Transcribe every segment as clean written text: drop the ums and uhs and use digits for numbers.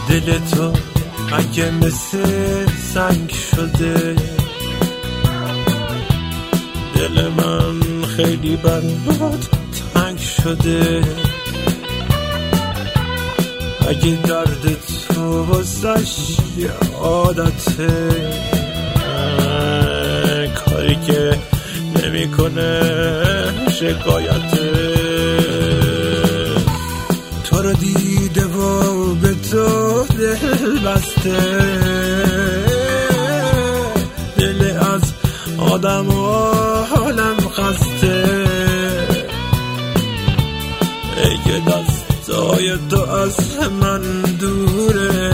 دل تو اگه مثل سنگ شده، دل من خیلی برات تنگ شده. اگه درد تو واسش یه عادته، کاری که نمیکنه شکایته. تو رو دیده و به تو دل بسته، دل از آدم و حالم خسته. ای که دستای تو از من دوره،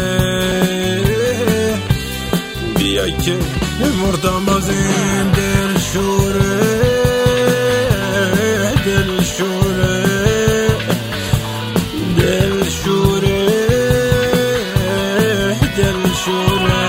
بیا که مردم از این دل شوره، دل شوره، دل شوره، دل شوره.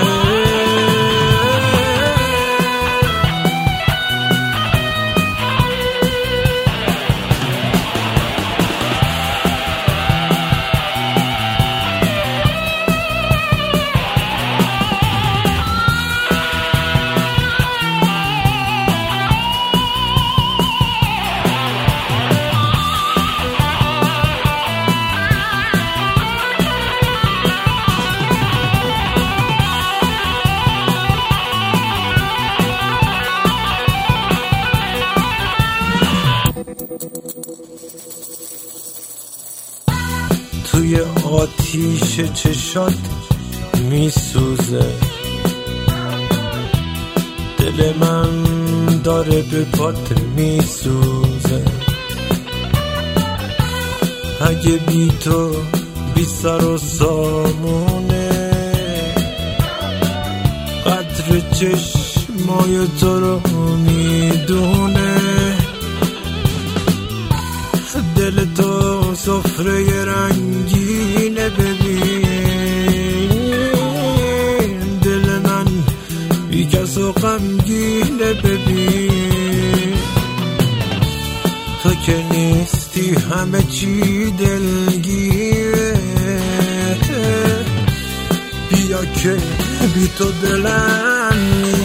توی آتیش چشات میسوزه، دل من داره به پات میسوزه. اگه بی تو بی سر و سامونه، قدر چشمای تو رو میدونه. دل تو سفره رنگینه ببین، دل من بی کس و غمگینه ببین. تو که نیستی همه چی دلگیره، بیا که بی تو دلم